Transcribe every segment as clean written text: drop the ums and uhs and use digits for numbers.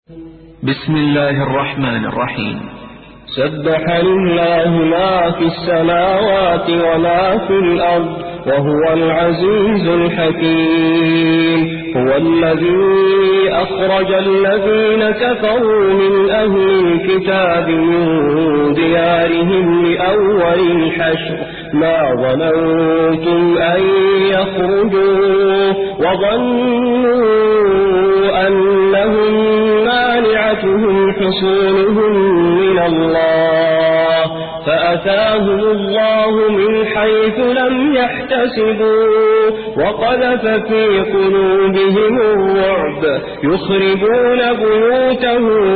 بسم الله الرحمن الرحيم. سبح لله ما في السماوات وما في الأرض وهو العزيز الحكيم. هو الذي أخرج الذين كفروا من أهل الكتاب من ديارهم لأول الحشر ما ظننتم أن يخرجوا وظنوا أنهم مانعتهم حصونهم من الله فأتاهم الله من حيث لم يحتسبوا وقذف في قلوبهم الرعب يخربون بيوتهم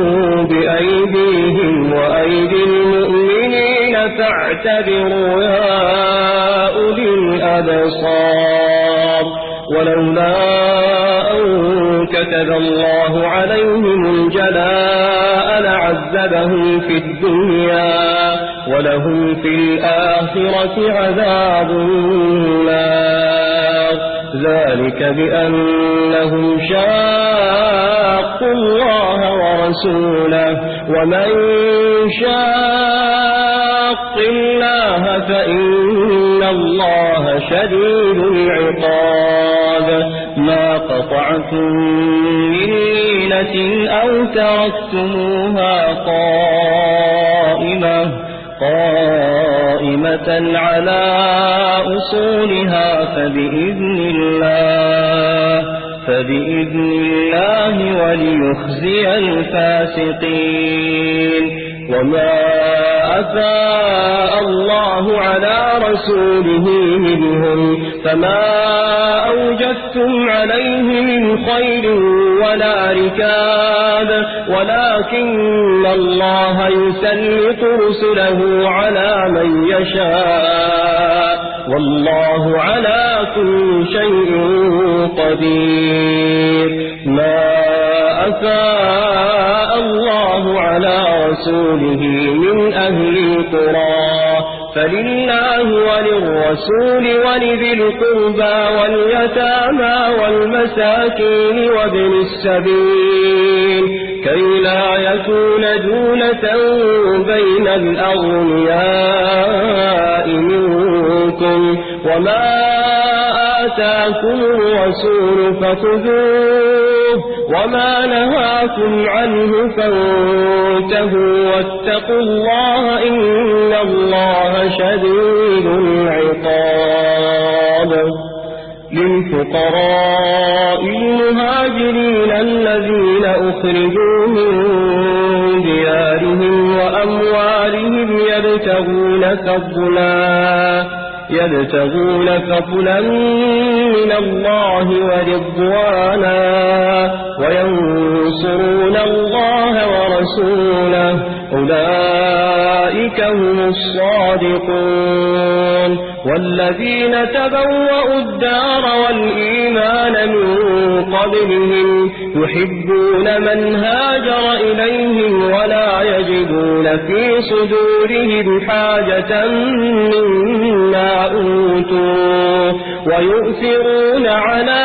بأيديهم وأيدي المؤمنين فاعتبروا يا أولي الأبصار. ولولا أن كتب الله عليهم الجلاء لعذبهم في الدنيا ولهم في الآخرة عذاب النار ذلك بأنهم شاقوا الله ورسوله ومن شاق الله فإن الله شديد العقاب. ما قطعتم من لينة أو تركتموها قائمة على أصولها فبإذن الله وليخزي الفاسقين. وما أفاء الله على رسوله منهم فما أوجفتم عليه من خير ولا ركاب ولكن الله يسلط رسله على من يشاء والله على كل شيء قدير. ما أفاء الله على رسوله من أهل القرى فلله وللرسول ولذي القربى واليتامى والمساكين وابن السبيل كي لا يكون دولة بين الأغنياء منكم. وما آتاكم الرسول فخذوه وما نهاكم عنه فانتهوا واتقوا الله إن الله شديد العقاب. للفقراء المهاجرين الذين أخرجوا من ديارهم وأموالهم يبتغون فضلا من الله ورضوانا وينصرون الله ورسوله أولئك هم الصادقون. والذين تبوأوا الدار والإيمان من قبلهم يحبون من هاجر إليهم ولا يجدون في صدورهم حاجة مما أوتوا ويؤثرون على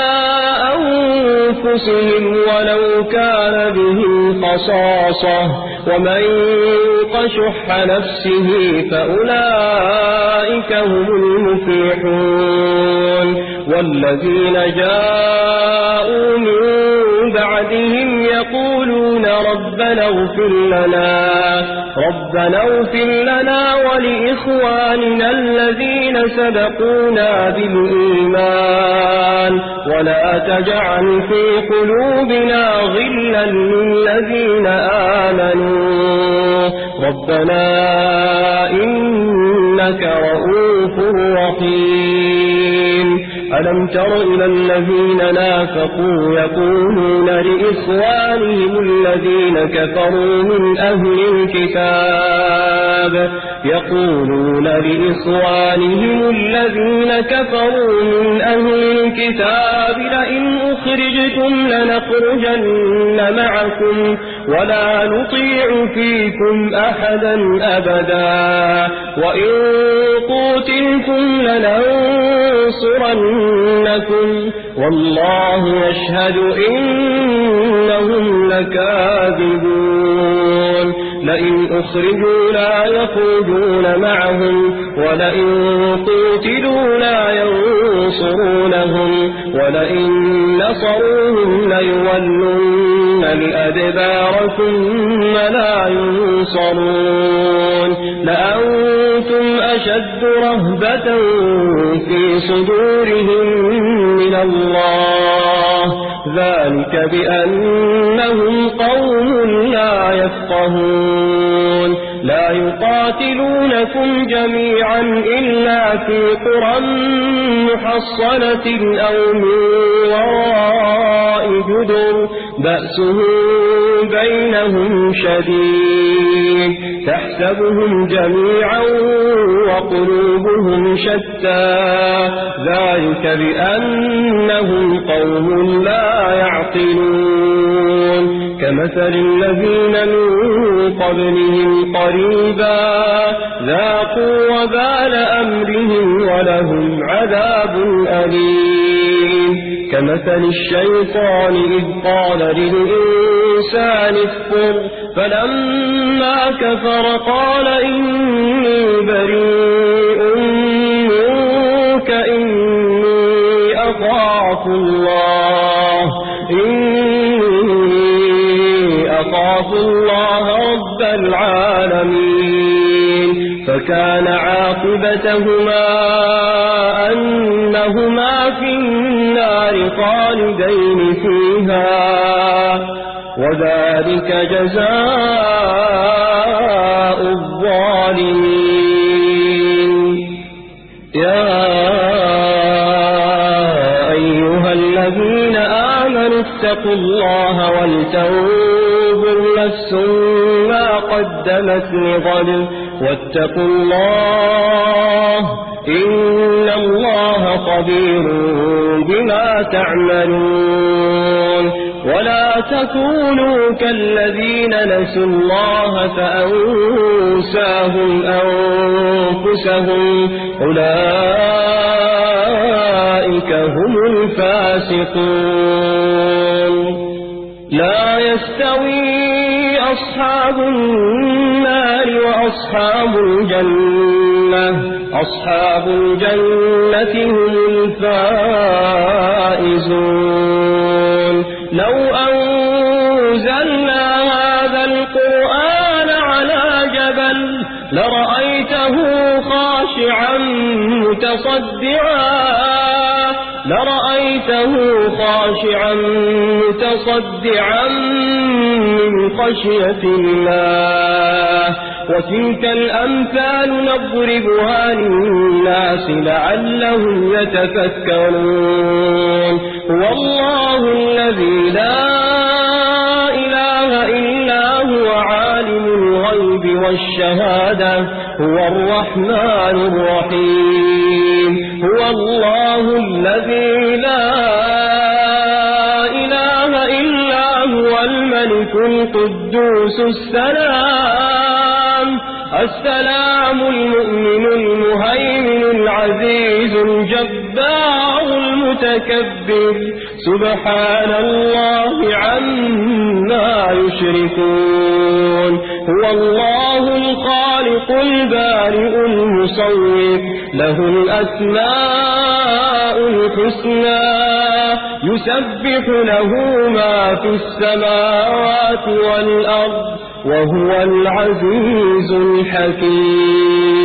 أنفسهم ولو كان بهم خصاصة ومن يوق شح نفسه فأولئك هم المفلحون. والذين جاءوا من بعدهم يقولون ربنا اغفر لنا ولإخواننا الذين سبقونا بالإيمان ولا تجعل في قلوبنا غلا للذين آمنوا ربنا إنك رؤوف رحيم. ألم تر إلى الذين نافقوا يقولون لإخوانهم الذين كفروا من أهل الكتاب لئن أخرجتم لنخرجن معكم ولا نطيع فيكم أحدا أبدا وإن قوتلتم لننصرنكم والله يشهد إنهم لكاذبون لئن أخرجوا لا يخرجون معهم ولئن قتلوا لا ينصرونهم ولئن نصروهم ليولن الأدبار ثم لا ينصرون لأنتم أشد رهبة في صدورهم من الله ذلك بأنهم قوم لا يفقهون لا يقاتلونكم جميعا إلا في قرى محصنة أو من وراء جدر بأسهم بينهم شديد تحسبهم جميعا وقلوبهم شتى ذلك بأنهم قوم لا يعقلون كمثل الذين من قبلهم قريبا ذاقوا وبال أمرهم ولهم عذاب أليم كمثل الشيطان إذ قال للإنسان اكفر فلما كفر قال إني بريء منك إني أخاف الله رب العالمين فكان عاقبتهما أنهما في النار خالدين فيها وذلك جزاء الظالمين يا أيها الذين آمنوا اتقوا الله ولتنظر نفس ما قدمت لغد واتقوا الله إن الله خبير بما تعملون ولا تكونوا كالذين نسوا الله فأنساهم أنفسهم أولئك هم الفاسقون لا يستوي أصحاب النار وأصحاب الجنة أصحاب الجنة هم الفائزون لو أنزلنا هذا القرآن على جبل لرأيته خاشعا متصدعا من خشية الله وتلك الأمثال نضربها للناس لعلهم يتفكرون هو الله الذي لا إله إلا هو عالم الغيب والشهادة هو الرحمن الرحيم هو الله الذي لا إله إلا هو الملك القدوس السلام المؤمن المهيمن العزيز الجبار المتكبر سبحان الله عما يشركون هو الله الخالق البارئ المصور له الأسماء الحسنى يسبح له ما في السماوات والأرض وهو العزيز الحكيم